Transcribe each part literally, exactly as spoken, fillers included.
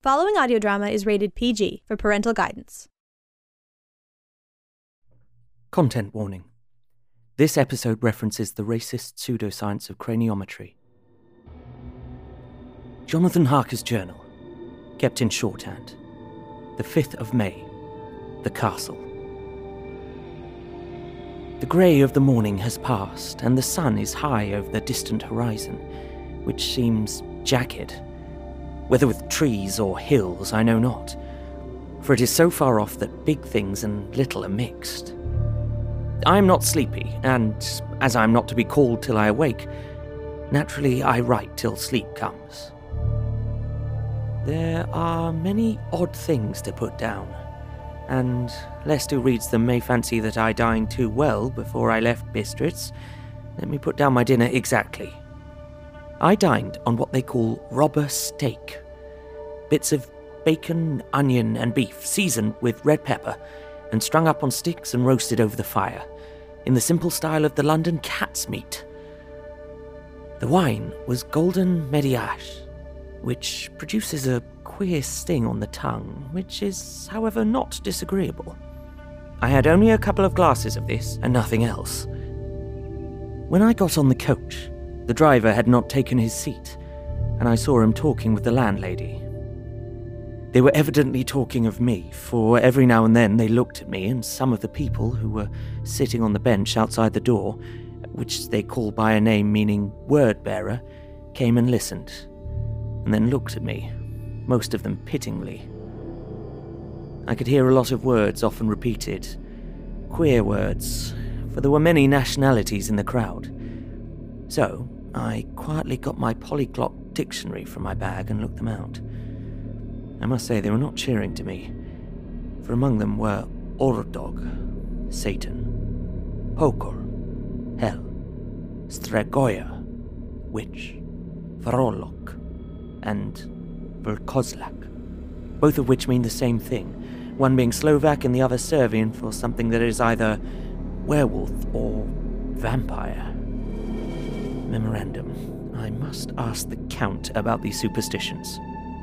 Following audio drama is rated P G for parental guidance. Content warning. This episode references the racist pseudoscience of craniometry. Jonathan Harker's journal, kept in shorthand. The fifth of May. The Castle. The grey of the morning has passed, and the sun is high over the distant horizon, which seems jagged. Whether with trees or hills, I know not, for it is so far off that big things and little are mixed. I am not sleepy, and as I am not to be called till I awake, naturally I write till sleep comes. There are many odd things to put down, and lest who reads them may fancy that I dined too well before I left Bistritz, let me put down my dinner exactly. I dined on what they call robber steak. Bits of bacon, onion and beef seasoned with red pepper and strung up on sticks and roasted over the fire, in the simple style of the London cat's meat. The wine was golden Mediash, which produces a queer sting on the tongue, which is, however, not disagreeable. I had only a couple of glasses of this and nothing else. When I got on the coach, the driver had not taken his seat, and I saw him talking with the landlady. They were evidently talking of me, for every now and then they looked at me, and some of the people who were sitting on the bench outside the door, which they call by a name meaning word-bearer, came and listened, and then looked at me, most of them pityingly. I could hear a lot of words often repeated, queer words, for there were many nationalities in the crowd. So, I quietly got my polyglot dictionary from my bag and looked them out. I must say they were not cheering to me, for among them were Ordog, Satan, Pokor, Hell, Stregoya, Witch, Varolok, and Verkozlak, both of which mean the same thing, one being Slovak and the other Serbian for something that is either werewolf or vampire. Memorandum. I must ask the Count about these superstitions.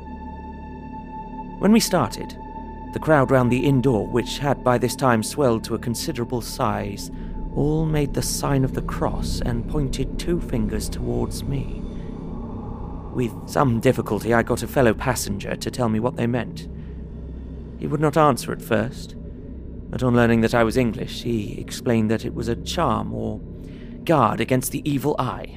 When we started, the crowd round the inn door, which had by this time swelled to a considerable size, all made the sign of the cross and pointed two fingers towards me. With some difficulty I got a fellow passenger to tell me what they meant. He would not answer at first, but on learning that I was English, he explained that it was a charm or guard against the evil eye.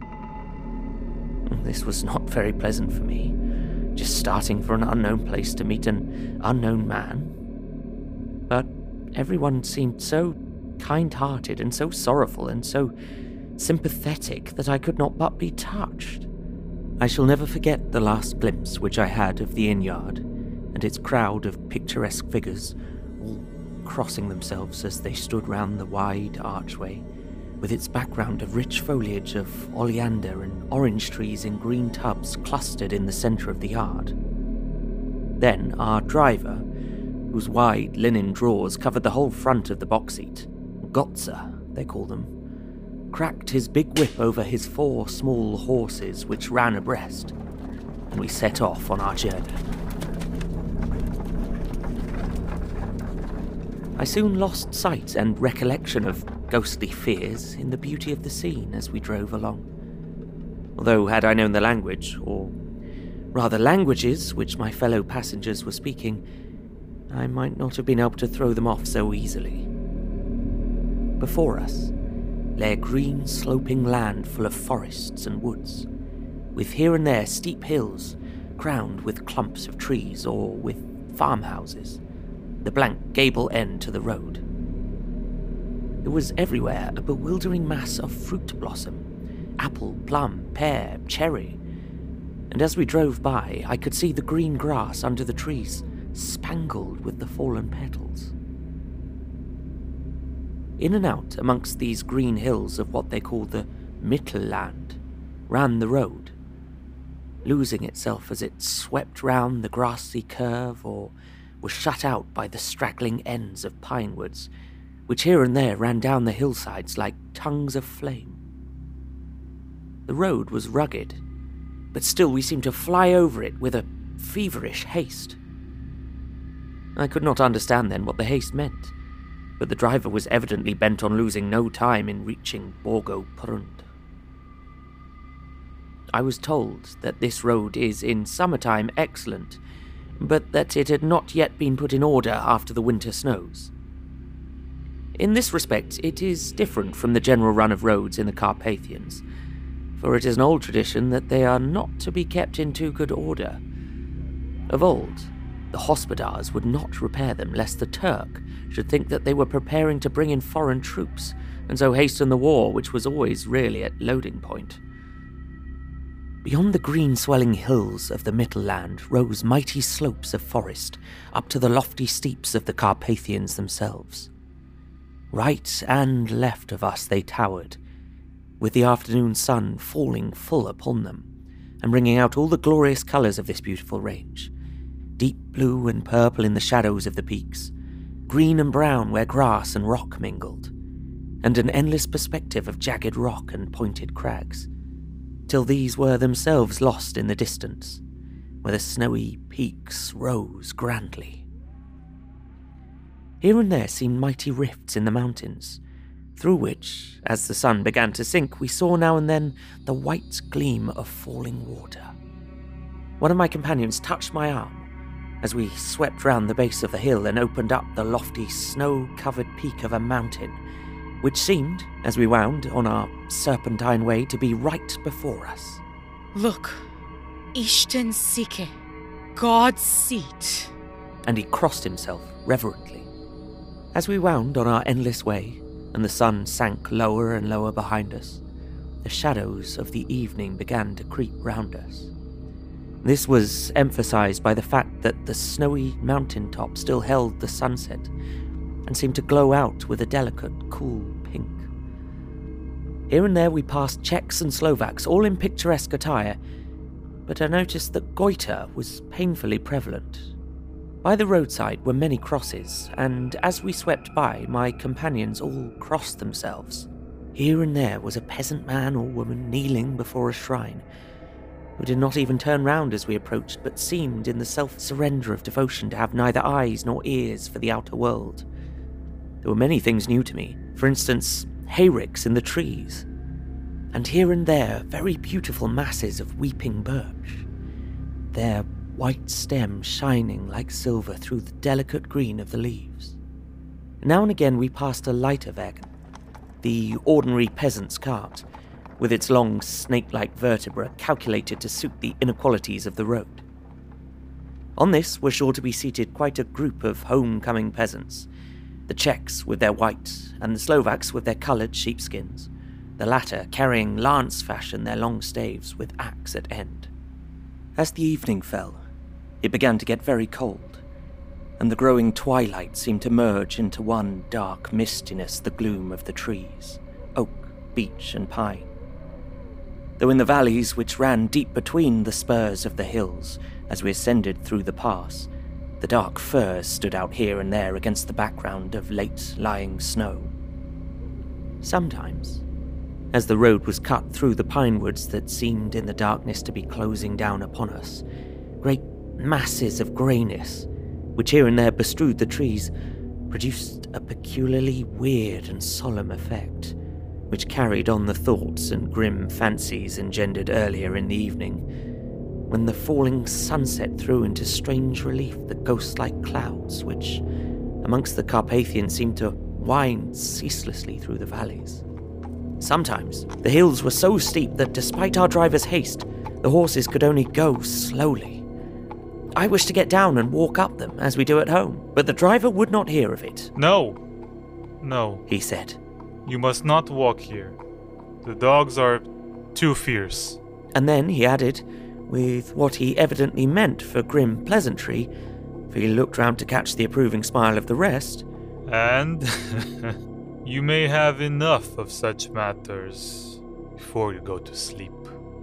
This was not very pleasant for me, just starting for an unknown place to meet an unknown man. But everyone seemed so kind-hearted and so sorrowful and so sympathetic that I could not but be touched. I shall never forget the last glimpse which I had of the inn-yard and its crowd of picturesque figures, all crossing themselves as they stood round the wide archway, with its background of rich foliage of oleander and orange trees in green tubs clustered in the centre of the yard. Then our driver, whose wide linen drawers covered the whole front of the box seat, Gotza, they call them, cracked his big whip over his four small horses which ran abreast, and we set off on our journey. I soon lost sight and recollection of ghostly fears in the beauty of the scene as we drove along. Although had I known the language, or rather languages which my fellow passengers were speaking, I might not have been able to throw them off so easily. Before us lay a green sloping land full of forests and woods, with here and there steep hills crowned with clumps of trees or with farmhouses, the blank gable end to the road. There was everywhere a bewildering mass of fruit blossom, apple, plum, pear, cherry, and as we drove by, I could see the green grass under the trees spangled with the fallen petals. In and out amongst these green hills of what they call the Mittelland ran the road, losing itself as it swept round the grassy curve or was shut out by the straggling ends of pine woods, which here and there ran down the hillsides like tongues of flame. The road was rugged, but still we seemed to fly over it with a feverish haste. I could not understand then what the haste meant, but the driver was evidently bent on losing no time in reaching Borgo Prund. I was told that this road is in summertime excellent, but that it had not yet been put in order after the winter snows. In this respect, it is different from the general run of roads in the Carpathians, for it is an old tradition that they are not to be kept in too good order. Of old, the hospodars would not repair them lest the Turk should think that they were preparing to bring in foreign troops, and so hasten the war, which was always really at loading point. Beyond the green swelling hills of the Mittelland rose mighty slopes of forest up to the lofty steeps of the Carpathians themselves. Right and left of us they towered, with the afternoon sun falling full upon them, and bringing out all the glorious colours of this beautiful range. Deep blue and purple in the shadows of the peaks, green and brown where grass and rock mingled, and an endless perspective of jagged rock and pointed crags, till these were themselves lost in the distance, where the snowy peaks rose grandly. Here and there seemed mighty rifts in the mountains, through which, as the sun began to sink, we saw now and then the white gleam of falling water. One of my companions touched my arm as we swept round the base of the hill and opened up the lofty, snow-covered peak of a mountain, which seemed, as we wound on our serpentine way, to be right before us. Look, Isten Sike, God's seat. And he crossed himself reverently. As we wound on our endless way, and the sun sank lower and lower behind us, the shadows of the evening began to creep round us. This was emphasized by the fact that the snowy mountain top still held the sunset and seemed to glow out with a delicate, cool pink. Here and there we passed Czechs and Slovaks, all in picturesque attire, but I noticed that goiter was painfully prevalent. By the roadside were many crosses, and as we swept by, my companions all crossed themselves. Here and there was a peasant man or woman kneeling before a shrine, who did not even turn round as we approached, but seemed in the self-surrender of devotion to have neither eyes nor ears for the outer world. There were many things new to me, for instance, hayricks in the trees, and here and there very beautiful masses of weeping birch, their white stems shining like silver through the delicate green of the leaves. Now and again we passed a lighter wagon, the ordinary peasant's cart, with its long snake-like vertebra calculated to suit the inequalities of the road. On this were sure to be seated quite a group of home-coming peasants, the Czechs with their white, and the Slovaks with their coloured sheepskins, the latter carrying lance-fashion their long staves with axe at end. As the evening fell, it began to get very cold, and the growing twilight seemed to merge into one dark mistiness the gloom of the trees, oak, beech, and pine. Though in the valleys which ran deep between the spurs of the hills, as we ascended through the pass, the dark firs stood out here and there against the background of late-lying snow. Sometimes, as the road was cut through the pine woods that seemed in the darkness to be closing down upon us, great masses of greyness, which here and there bestrewed the trees, produced a peculiarly weird and solemn effect, which carried on the thoughts and grim fancies engendered earlier in the evening, when the falling sunset threw into strange relief the ghost-like clouds which, amongst the Carpathians, seemed to wind ceaselessly through the valleys. Sometimes the hills were so steep that despite our driver's haste, the horses could only go slowly. I wished to get down and walk up them, as we do at home, but the driver would not hear of it. No, no, he said. You must not walk here. The dogs are too fierce. And then he added, with what he evidently meant for grim pleasantry, for he looked round to catch the approving smile of the rest, and you may have enough of such matters before you go to sleep.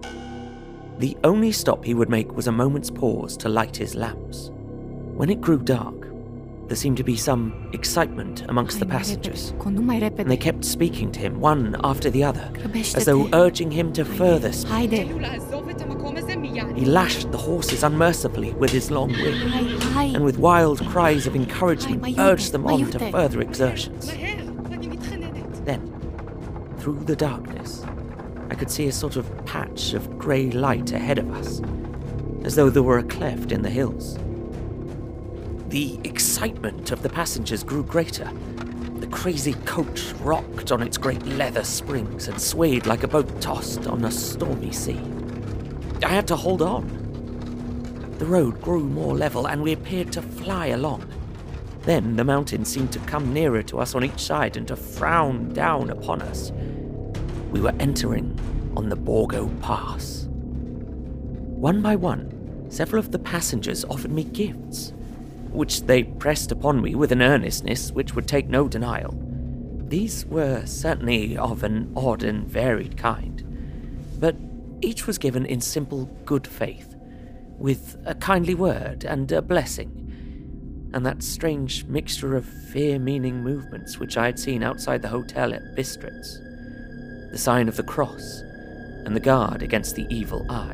The only stop he would make was a moment's pause to light his lamps. When it grew dark, there seemed to be some excitement amongst the passengers, and they kept speaking to him, one after the other, as though urging him to further speak. He lashed the horses unmercifully with his long whip, and with wild cries of encouragement urged them on to further exertions. Then, through the darkness, I could see a sort of patch of grey light ahead of us, as though there were a cleft in the hills. The excitement of the passengers grew greater. The crazy coach rocked on its great leather springs and swayed like a boat tossed on a stormy sea. I had to hold on. The road grew more level and we appeared to fly along. Then the mountains seemed to come nearer to us on each side and to frown down upon us. We were entering on the Borgo Pass. One by one, several of the passengers offered me gifts, which they pressed upon me with an earnestness which would take no denial. These were certainly of an odd and varied kind, but each was given in simple good faith, with a kindly word and a blessing, and that strange mixture of fear-meaning movements which I had seen outside the hotel at Bistritz, the sign of the cross, and the guard against the evil eye.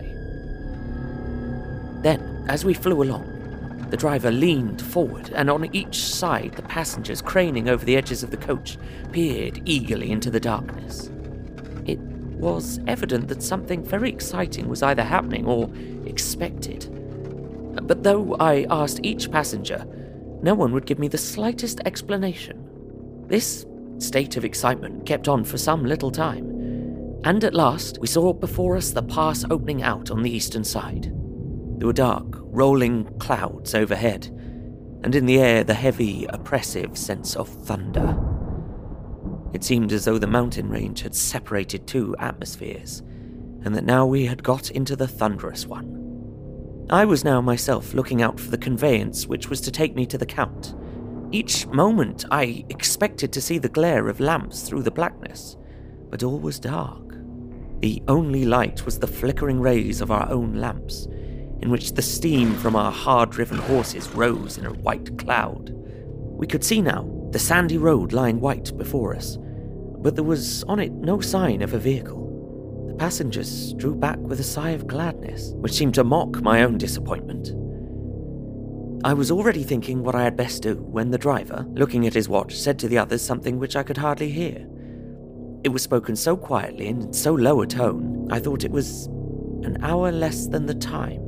Then, as we flew along, the driver leaned forward, and on each side the passengers, craning over the edges of the coach, peered eagerly into the darkness. It was evident that something very exciting was either happening or expected. But though I asked each passenger, no one would give me the slightest explanation. This state of excitement kept on for some little time, and at last we saw before us the pass opening out on the eastern side. There were dark, rolling clouds overhead, and in the air the heavy, oppressive sense of thunder. It seemed as though the mountain range had separated two atmospheres, and that now we had got into the thunderous one. I was now myself looking out for the conveyance which was to take me to the Count. Each moment I expected to see the glare of lamps through the blackness, but all was dark. The only light was the flickering rays of our own lamps, in which the steam from our hard-driven horses rose in a white cloud. We could see now the sandy road lying white before us, but there was on it no sign of a vehicle. The passengers drew back with a sigh of gladness, which seemed to mock my own disappointment. I was already thinking what I had best do when the driver, looking at his watch, said to the others something which I could hardly hear. It was spoken so quietly and in so low a tone, I thought it was an hour less than the time.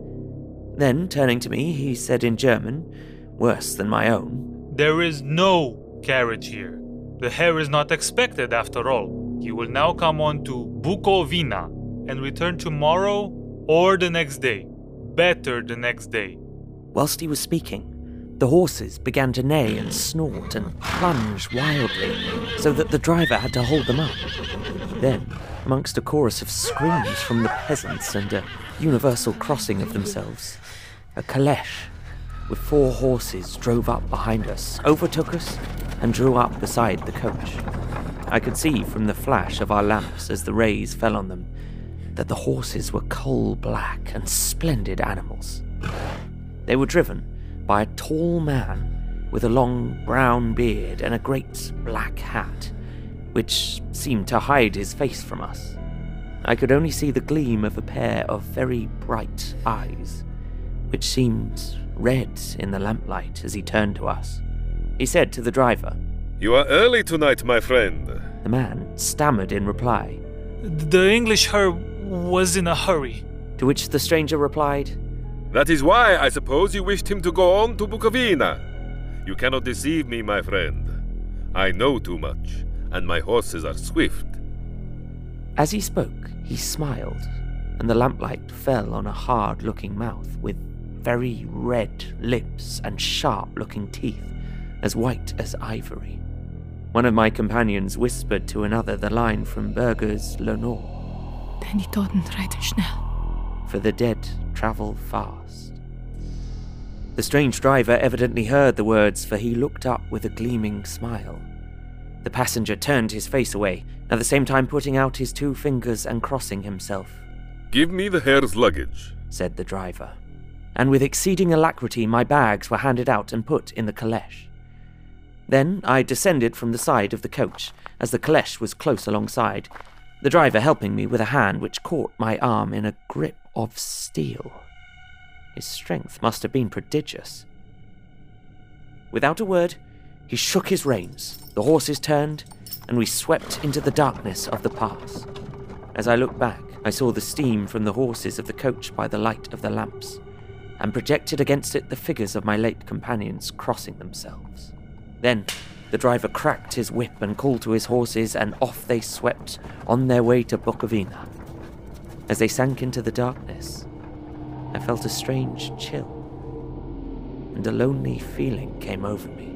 Then, turning to me, he said in German, worse than my own, "There is no carriage here. The Herr is not expected after all. He will now come on to Bukovina and return tomorrow or the next day. Better the next day." Whilst he was speaking, the horses began to neigh and snort and plunge wildly, so that the driver had to hold them up. Then, amongst a chorus of screams from the peasants and a universal crossing of themselves, a caleche with four horses drove up behind us, overtook us, and drew up beside the coach. I could see from the flash of our lamps as the rays fell on them that the horses were coal-black and splendid animals. They were driven by a tall man with a long brown beard and a great black hat, which seemed to hide his face from us. I could only see the gleam of a pair of very bright eyes, which seemed red in the lamplight as he turned to us. He said to the driver, "You are early tonight, my friend." The man stammered in reply, "The English Herr was in a hurry." To which the stranger replied, "That is why I suppose you wished him to go on to Bukovina. You cannot deceive me, my friend. I know too much, and my horses are swift." As he spoke, he smiled, and the lamplight fell on a hard-looking mouth with very red lips and sharp-looking teeth, as white as ivory. One of my companions whispered to another the line from Berger's Lenore, Denn die Toten reiten schnell. "For the dead travel fast." The strange driver evidently heard the words, for he looked up with a gleaming smile. The passenger turned his face away, at the same time putting out his two fingers and crossing himself. "Give me the Herr's luggage," said the driver. And with exceeding alacrity my bags were handed out and put in the caleche. Then I descended from the side of the coach, as the caleche was close alongside, the driver helping me with a hand which caught my arm in a grip of steel. His strength must have been prodigious. Without a word, he shook his reins, the horses turned, and we swept into the darkness of the pass. As I looked back, I saw the steam from the horses of the coach by the light of the lamps, and projected against it the figures of my late companions crossing themselves. Then the driver cracked his whip and called to his horses, and off they swept on their way to Bukovina. As they sank into the darkness, I felt a strange chill, and a lonely feeling came over me.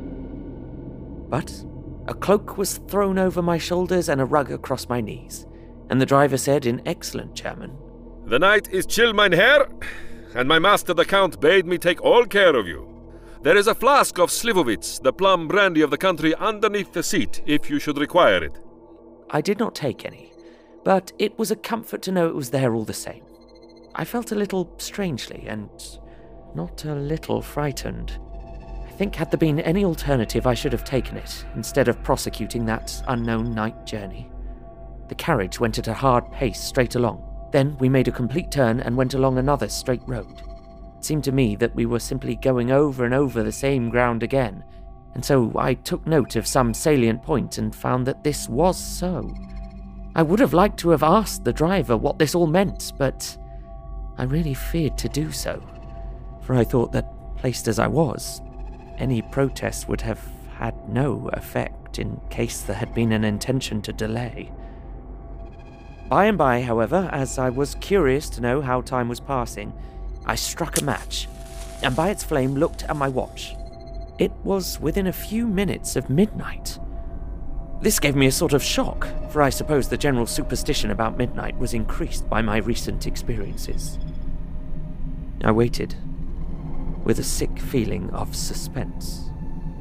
But a cloak was thrown over my shoulders and a rug across my knees, and the driver said in excellent German, "The night is chill, mein Herr, and my master the Count bade me take all care of you. There is a flask of Slivovitz, the plum brandy of the country, underneath the seat, if you should require it." I did not take any, but it was a comfort to know it was there all the same. I felt a little strangely and not a little frightened. I think had there been any alternative, I should have taken it, instead of prosecuting that unknown night journey. The carriage went at a hard pace straight along. Then we made a complete turn and went along another straight road. It seemed to me that we were simply going over and over the same ground again, and so I took note of some salient point and found that this was so. I would have liked to have asked the driver what this all meant, but I really feared to do so, for I thought that, placed as I was, any protest would have had no effect in case there had been an intention to delay. By and by, however, as I was curious to know how time was passing, I struck a match, and by its flame looked at my watch. It was within a few minutes of midnight. This gave me a sort of shock, for I suppose the general superstition about midnight was increased by my recent experiences. I waited, with a sick feeling of suspense.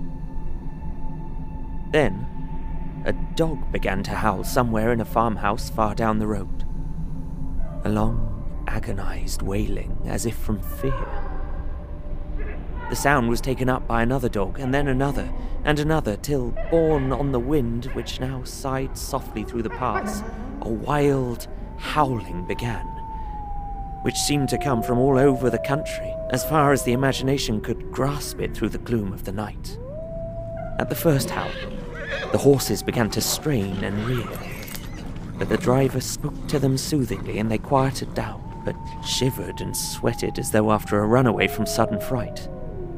Then, a dog began to howl somewhere in a farmhouse far down the road. A long, agonized wailing, as if from fear. The sound was taken up by another dog, and then another, and another, till, borne on the wind which now sighed softly through the pass, a wild howling began, which seemed to come from all over the country, as far as the imagination could grasp it through the gloom of the night. At the first howl, the horses began to strain and rear, but the driver spoke to them soothingly and they quieted down, but shivered and sweated as though after a runaway from sudden fright.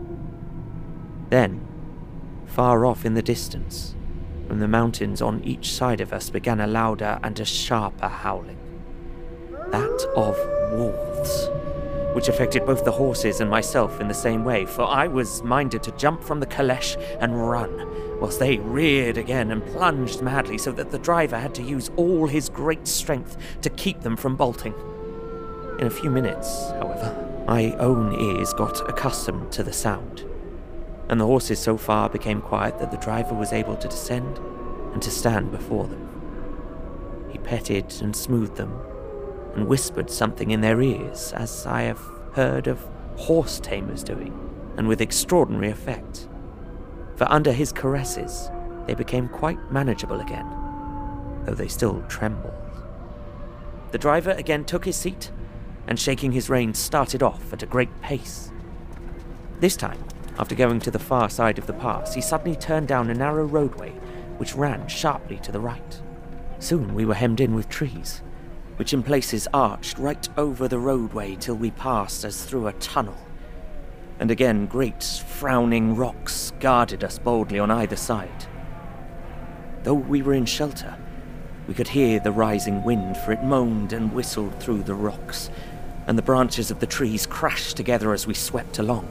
Then, far off in the distance, from the mountains on each side of us began a louder and a sharper howling. That of wolves, which affected both the horses and myself in the same way, for I was minded to jump from the caleche and run, whilst they reared again and plunged madly, so that the driver had to use all his great strength to keep them from bolting. In a few minutes, however, my own ears got accustomed to the sound, and the horses so far became quiet that the driver was able to descend and to stand before them. He petted and smoothed them, and whispered something in their ears, as I have heard of horse tamers doing, and with extraordinary effect. For under his caresses, they became quite manageable again, though they still trembled. The driver again took his seat, and shaking his reins started off at a great pace. This time, after going to the far side of the pass, he suddenly turned down a narrow roadway which ran sharply to the right. Soon we were hemmed in with trees, which in places arched right over the roadway till we passed as through a tunnel. And again great frowning rocks guarded us boldly on either side. Though we were in shelter, we could hear the rising wind, for it moaned and whistled through the rocks, and the branches of the trees crashed together as we swept along.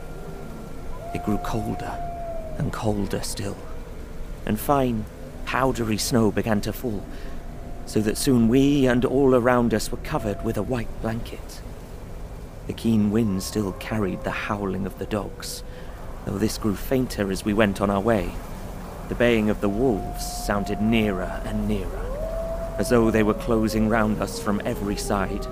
It grew colder and colder still, and fine, powdery snow began to fall, so that soon we and all around us were covered with a white blanket. The keen wind still carried the howling of the dogs, though this grew fainter as we went on our way. The baying of the wolves sounded nearer and nearer, as though they were closing round us from every side.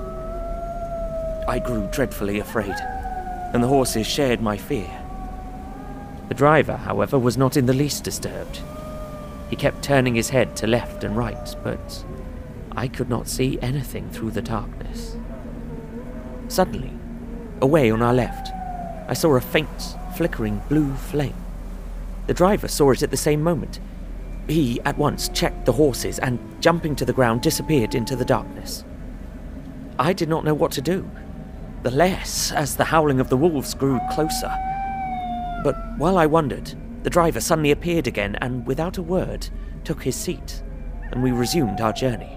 I grew dreadfully afraid, and the horses shared my fear. The driver, however, was not in the least disturbed. He kept turning his head to left and right, but I could not see anything through the darkness. Suddenly, away on our left, I saw a faint, flickering blue flame. The driver saw it at the same moment. He at once checked the horses and, jumping to the ground, disappeared into the darkness. I did not know what to do, the less as the howling of the wolves grew closer. But while I wondered, the driver suddenly appeared again and, without a word, took his seat, and we resumed our journey.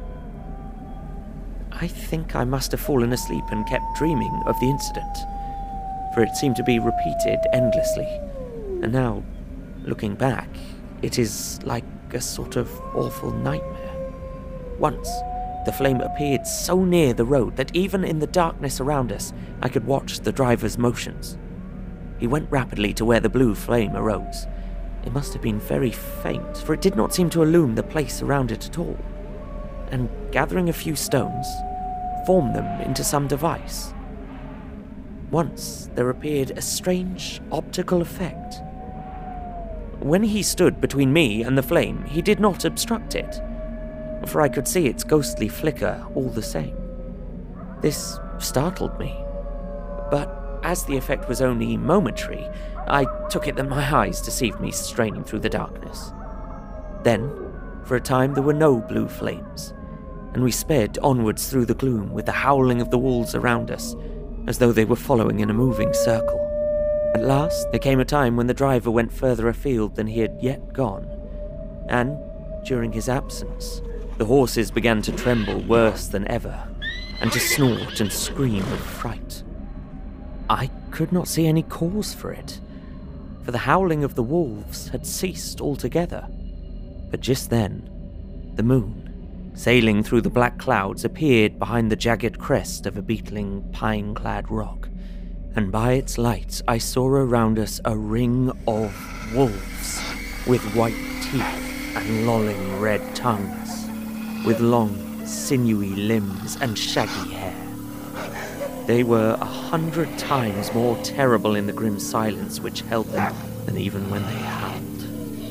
I think I must have fallen asleep and kept dreaming of the incident, for it seemed to be repeated endlessly, and now, looking back, it is like a sort of awful nightmare. Once, the flame appeared so near the road that even in the darkness around us, I could watch the driver's motions. He went rapidly to where the blue flame arose. It must have been very faint, for it did not seem to illumine the place around it at all, and gathering a few stones, formed them into some device. Once there appeared a strange optical effect. When he stood between me and the flame, he did not obstruct it, for I could see its ghostly flicker all the same. This startled me, but as the effect was only momentary, I took it that my eyes deceived me straining through the darkness. Then, for a time, there were no blue flames, and we sped onwards through the gloom with the howling of the wolves around us, as though they were following in a moving circle. At last, there came a time when the driver went further afield than he had yet gone, and, during his absence, the horses began to tremble worse than ever, and to snort and scream of fright. I could not see any cause for it, for the howling of the wolves had ceased altogether. But just then, the moon, sailing through the black clouds, appeared behind the jagged crest of a beetling, pine-clad rock, and by its light I saw around us a ring of wolves, with white teeth and lolling red tongues, with long, sinewy limbs and shaggy hair. They were a hundred times more terrible in the grim silence which held them than even when they howled.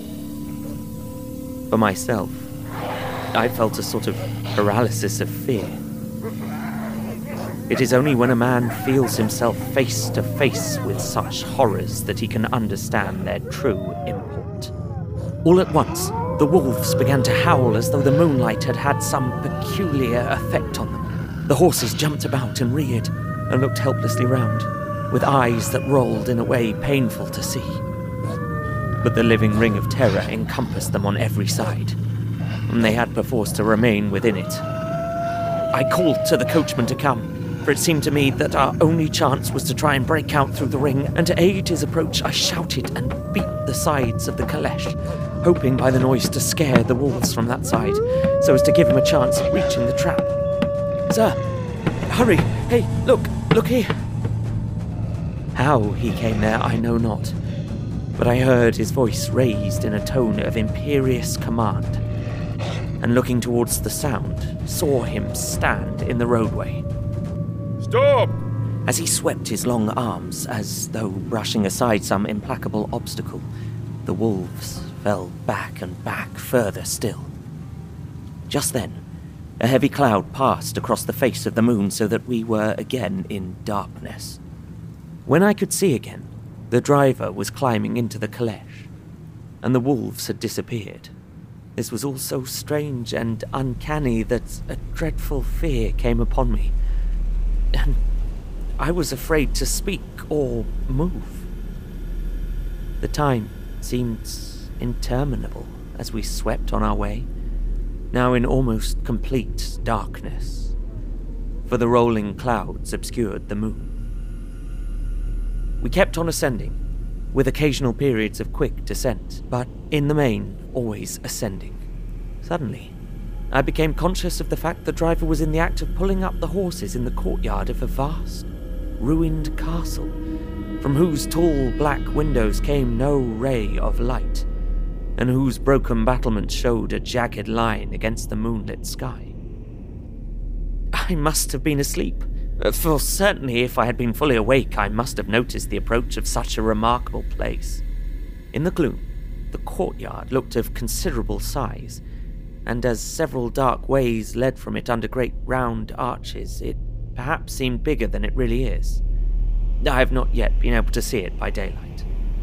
For myself, I felt a sort of paralysis of fear. It is only when a man feels himself face to face with such horrors that he can understand their true import. All at once, the wolves began to howl as though the moonlight had had some peculiar effect on them. The horses jumped about and reared, and looked helplessly round, with eyes that rolled in a way painful to see. But the living ring of terror encompassed them on every side, and they had perforce to remain within it. I called to the coachman to come, for it seemed to me that our only chance was to try and break out through the ring, and to aid his approach I shouted and beat the sides of the caleche, hoping by the noise to scare the wolves from that side, so as to give him a chance of reaching the trap. "Sir, hurry! Hey, look! Look here!" How he came there I know not, but I heard his voice raised in a tone of imperious command, and looking towards the sound, saw him stand in the roadway. Stop! As he swept his long arms, as though brushing aside some implacable obstacle, the wolves fell back and back further still. Just then, a heavy cloud passed across the face of the moon so that we were again in darkness. When I could see again, the driver was climbing into the caleche, and the wolves had disappeared. This was all so strange and uncanny that a dreadful fear came upon me, and I was afraid to speak or move. The time seemed interminable as we swept on our way, now in almost complete darkness, for the rolling clouds obscured the moon. We kept on ascending, with occasional periods of quick descent, but in the main, always ascending. Suddenly, I became conscious of the fact the driver was in the act of pulling up the horses in the courtyard of a vast, ruined castle, from whose tall black windows came no ray of light, and whose broken battlements showed a jagged line against the moonlit sky. I must have been asleep, for certainly if I had been fully awake I must have noticed the approach of such a remarkable place. In the gloom, the courtyard looked of considerable size, and as several dark ways led from it under great round arches, it perhaps seemed bigger than it really is. I have not yet been able to see it by daylight.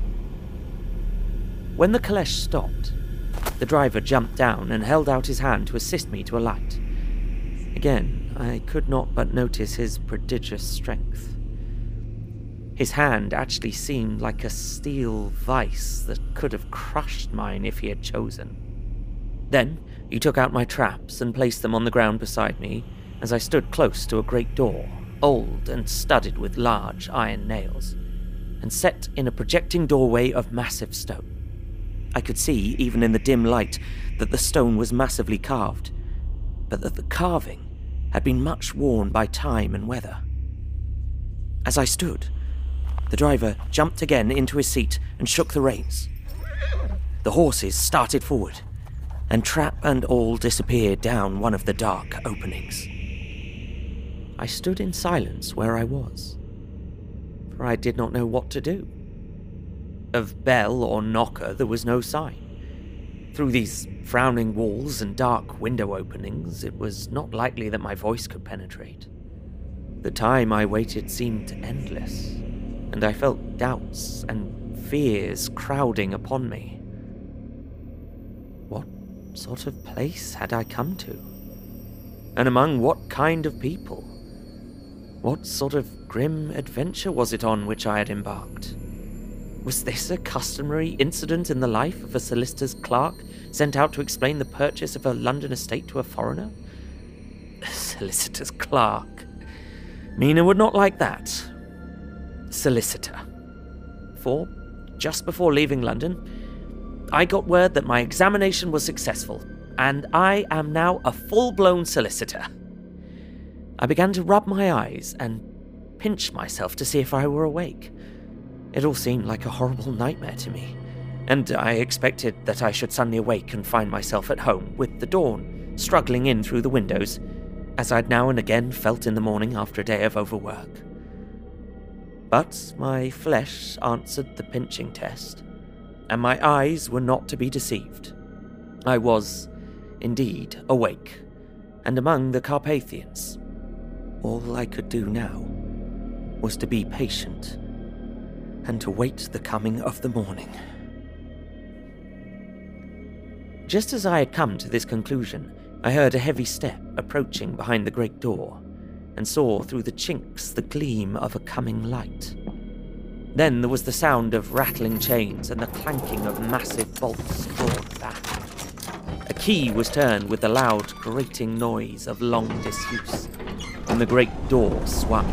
When the caleche stopped, the driver jumped down and held out his hand to assist me to alight. Again, I could not but notice his prodigious strength. His hand actually seemed like a steel vice that could have crushed mine if he had chosen. Then he took out my traps and placed them on the ground beside me as I stood close to a great door, old and studded with large iron nails, and set in a projecting doorway of massive stone. I could see, even in the dim light, that the stone was massively carved, but that the carving had been much worn by time and weather. As I stood, the driver jumped again into his seat and shook the reins. The horses started forward, and trap and all disappeared down one of the dark openings. I stood in silence where I was, for I did not know what to do. Of bell or knocker there was no sign. Through these frowning walls and dark window openings, it was not likely that my voice could penetrate. The time I waited seemed endless, and I felt doubts and fears crowding upon me. What sort of place had I come to? And among what kind of people? What sort of grim adventure was it on which I had embarked? Was this a customary incident in the life of a solicitor's clerk sent out to explain the purchase of a London estate to a foreigner? A solicitor's clerk. Mina would not like that. Solicitor. For, just before leaving London, I got word that my examination was successful, and I am now a full-blown solicitor. I began to rub my eyes and pinch myself to see if I were awake. It all seemed like a horrible nightmare to me, and I expected that I should suddenly awake and find myself at home, with the dawn struggling in through the windows, as I'd now and again felt in the morning after a day of overwork. But my flesh answered the pinching test, and my eyes were not to be deceived. I was, indeed, awake, and among the Carpathians. All I could do now was to be patient and to wait the coming of the morning. Just as I had come to this conclusion, I heard a heavy step approaching behind the great door, and saw through the chinks the gleam of a coming light. Then there was the sound of rattling chains and the clanking of massive bolts drawn back. A key was turned with the loud grating noise of long disuse, and the great door swung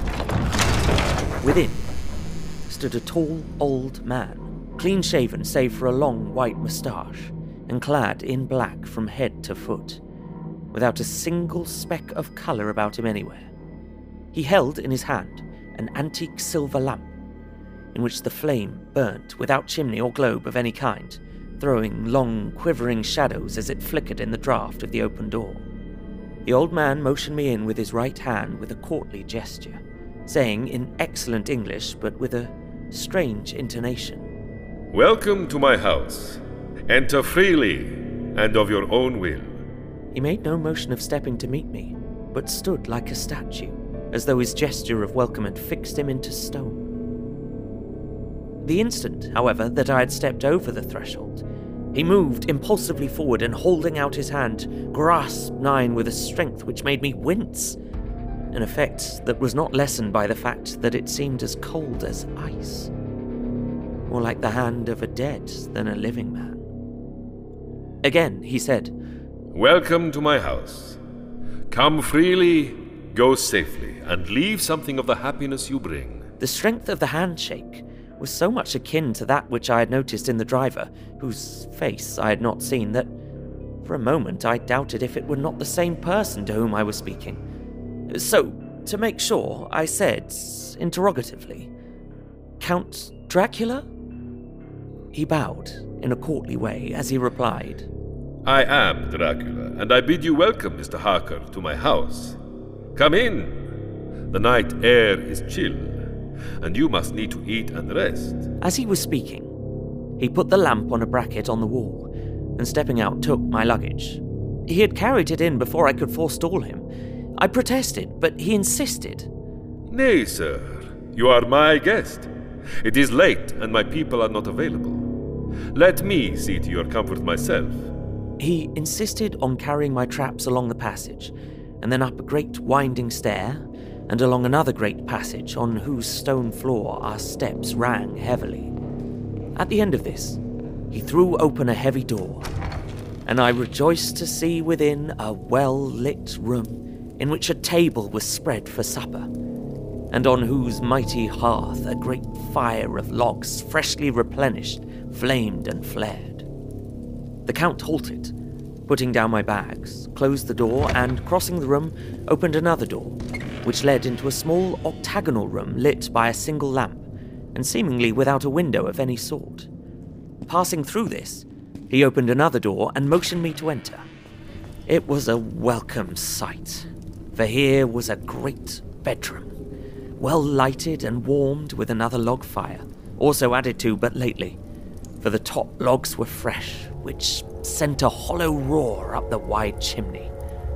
back. Within stood a tall, old man, clean-shaven save for a long white moustache, and clad in black from head to foot, without a single speck of colour about him anywhere. He held in his hand an antique silver lamp, in which the flame burnt without chimney or globe of any kind, throwing long, quivering shadows as it flickered in the draught of the open door. The old man motioned me in with his right hand with a courtly gesture, saying in excellent English but with a strange intonation, "Welcome to my house. Enter freely, and of your own will." He made no motion of stepping to meet me, but stood like a statue, as though his gesture of welcome had fixed him into stone. The instant, however, that I had stepped over the threshold, he moved impulsively forward and, holding out his hand, grasped mine with a strength which made me wince, an effect that was not lessened by the fact that it seemed as cold as ice, more like the hand of a dead than a living man. Again he said, "Welcome to my house. Come freely, go safely, and leave something of the happiness you bring." The strength of the handshake was so much akin to that which I had noticed in the driver, whose face I had not seen, that for a moment I doubted if it were not the same person to whom I was speaking. So, to make sure, I said, interrogatively, "Count Dracula?" He bowed in a courtly way as he replied, "I am Dracula, and I bid you welcome, Mister Harker, to my house. Come in. The night air is chill, and you must need to eat and rest." As he was speaking, he put the lamp on a bracket on the wall, and stepping out took my luggage, He had carried it in before I could forestall him. I protested, but he insisted. Nay, sir. You are my guest. It is late, and my people are not available. Let me see to your comfort myself. He insisted on carrying my traps along the passage, and then up a great winding stair, and along another great passage on whose stone floor our steps rang heavily. At the end of this, he threw open a heavy door, and I rejoiced to see within a well-lit room in which a table was spread for supper, and on whose mighty hearth a great fire of logs, freshly replenished, flamed and flared. The Count halted, putting down my bags, closed the door, and, crossing the room, opened another door, which led into a small octagonal room lit by a single lamp, and seemingly without a window of any sort. Passing through this, he opened another door and motioned me to enter. It was a welcome sight, for here was a great bedroom, well lighted and warmed with another log fire, also added to but lately, for the top logs were fresh, which sent a hollow roar up the wide chimney.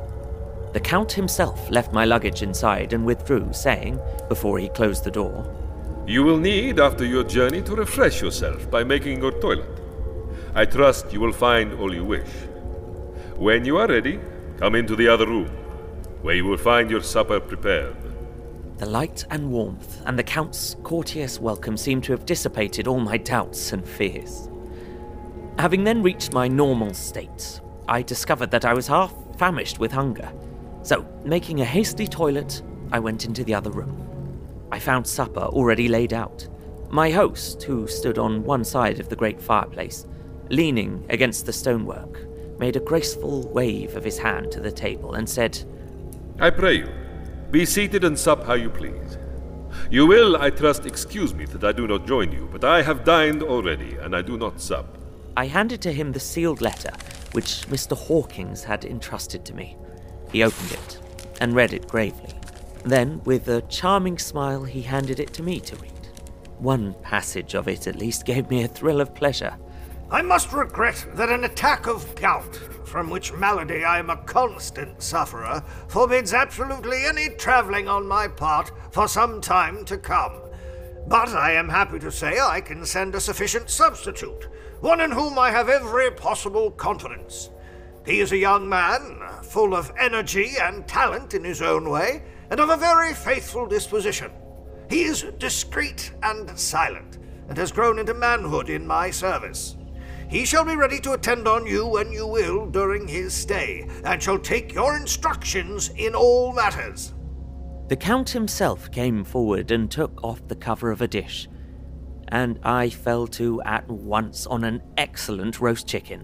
The Count himself left my luggage inside and withdrew, saying, before he closed the door, You will need, after your journey, to refresh yourself by making your toilet. I trust you will find all you wish. When you are ready, come into the other room, where you will find your supper prepared. The light and warmth and the Count's courteous welcome seemed to have dissipated all my doubts and fears. Having then reached my normal state, I discovered that I was half famished with hunger. So, making a hasty toilet, I went into the other room. I found supper already laid out. My host, who stood on one side of the great fireplace, leaning against the stonework, made a graceful wave of his hand to the table and said, I pray you, be seated and sup how you please. You will, I trust, excuse me that I do not join you, but I have dined already, and I do not sup. I handed to him the sealed letter, which Mister Hawkins had entrusted to me. He opened it, and read it gravely. Then, with a charming smile, he handed it to me to read. One passage of it, at least, gave me a thrill of pleasure. I must regret that an attack of gout, from which malady I am a constant sufferer, forbids absolutely any travelling on my part for some time to come. But I am happy to say I can send a sufficient substitute, one in whom I have every possible confidence. He is a young man, full of energy and talent in his own way, and of a very faithful disposition. He is discreet and silent, and has grown into manhood in my service. He shall be ready to attend on you when you will during his stay, and shall take your instructions in all matters. The Count himself came forward and took off the cover of a dish, and I fell to at once on an excellent roast chicken.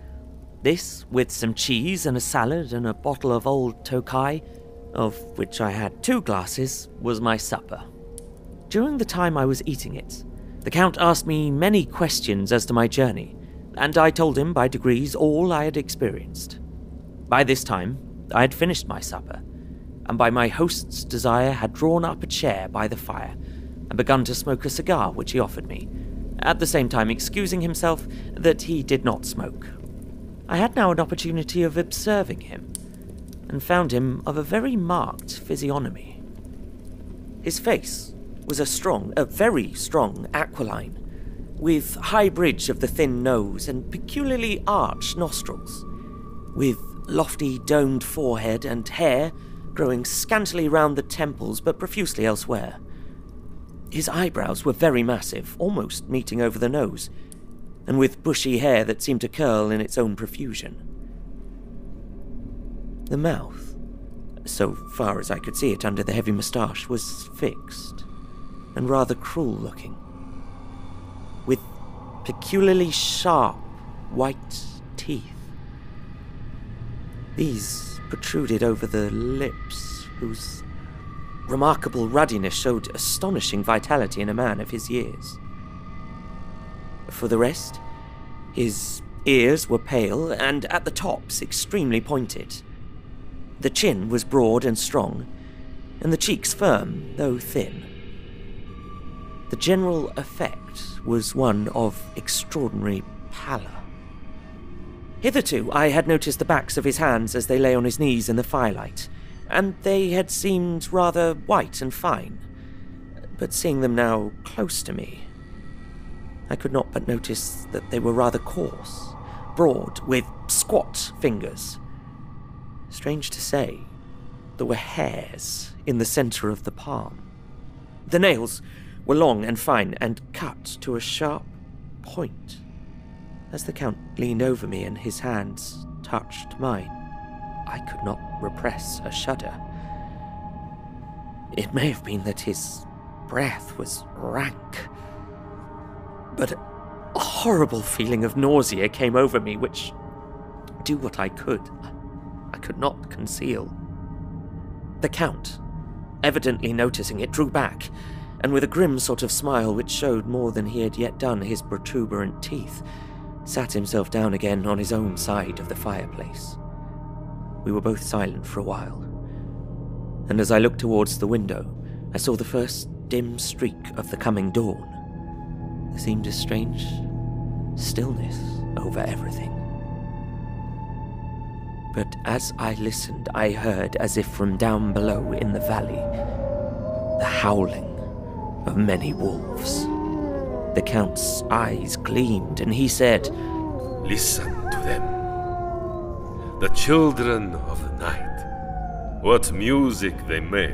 This, with some cheese and a salad and a bottle of old Tokai, of which I had two glasses, was my supper. During the time I was eating it, the Count asked me many questions as to my journey, and I told him by degrees all I had experienced. By this time, I had finished my supper, and by my host's desire had drawn up a chair by the fire and begun to smoke a cigar which he offered me, at the same time excusing himself that he did not smoke. I had now an opportunity of observing him, and found him of a very marked physiognomy. His face was a strong, a very strong aquiline, with high bridge of the thin nose and peculiarly arched nostrils, with lofty domed forehead and hair growing scantily round the temples but profusely elsewhere. His eyebrows were very massive, almost meeting over the nose, and with bushy hair that seemed to curl in its own profusion. The mouth, so far as I could see it under the heavy moustache, was fixed and rather cruel-looking, with peculiarly sharp, white teeth. These protruded over the lips, whose remarkable ruddiness showed astonishing vitality in a man of his years. For the rest, his ears were pale and at the tops extremely pointed. The chin was broad and strong, and the cheeks firm, though thin. The general effect was one of extraordinary pallor. Hitherto, I had noticed the backs of his hands as they lay on his knees in the firelight, and they had seemed rather white and fine. But seeing them now close to me, I could not but notice that they were rather coarse, broad, with squat fingers. Strange to say, there were hairs in the centre of the palm. The nails were long and fine and cut to a sharp point. As the Count leaned over me and his hands touched mine, I could not repress a shudder. It may have been that his breath was rank, but a horrible feeling of nausea came over me, which, do what I could, I could not conceal. The Count, evidently noticing it, drew back, and with a grim sort of smile which showed more than he had yet done his protuberant teeth, sat himself down again on his own side of the fireplace. We were both silent for a while, and as I looked towards the window, I saw the first dim streak of the coming dawn. There seemed a strange stillness over everything. But as I listened, I heard, as if from down below in the valley, the howling of many wolves. The Count's eyes gleamed, and he said, Listen to them. The children of the night. What music they make.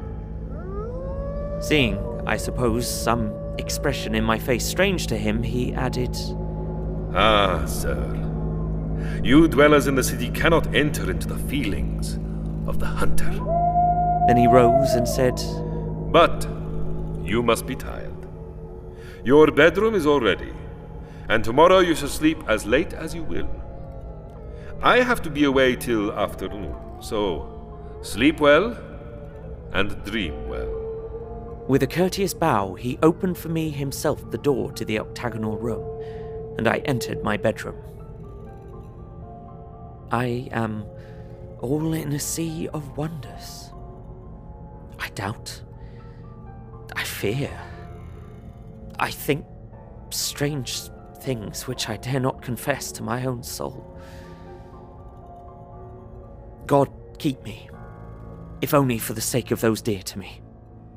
Seeing, I suppose, some expression in my face strange to him, he added, Ah, sir. You dwellers in the city cannot enter into the feelings of the hunter. Then he rose and said, But you must be tired. Your bedroom is all ready, and tomorrow you shall sleep as late as you will. I have to be away till afternoon, so sleep well and dream well. With a courteous bow, he opened for me himself the door to the octagonal room, and I entered my bedroom. I am all in a sea of wonders. I doubt. I fear. I think strange things which I dare not confess to my own soul. God keep me, if only for the sake of those dear to me.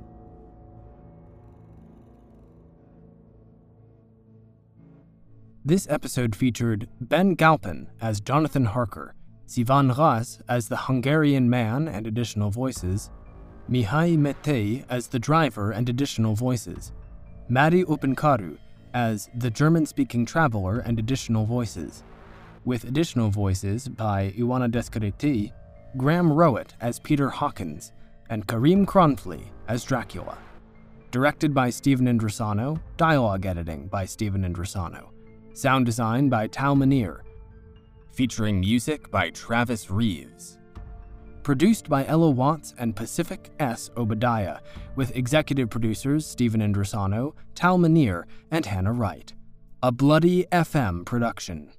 This episode featured Ben Galpin as Jonathan Harker, Sivan Raz as the Hungarian man and additional voices, Mihai Metei as the driver and additional voices, Mari Upenkaru as the German-speaking traveler and additional voices, with additional voices by Ioana Descareti, Graham Rowett as Peter Hawkins, and Karim Kronfli as Dracula. Directed by Stephen Indrisano, dialogue editing by Stephen Indrisano. Sound design by Tal Manir. Featuring music by Travis Reeves. Produced by Ella Watts and Pacific S. Obadiah, with executive producers Stephen Indrisano, Tal Manir, and Hannah Wright. A Bloody F M production.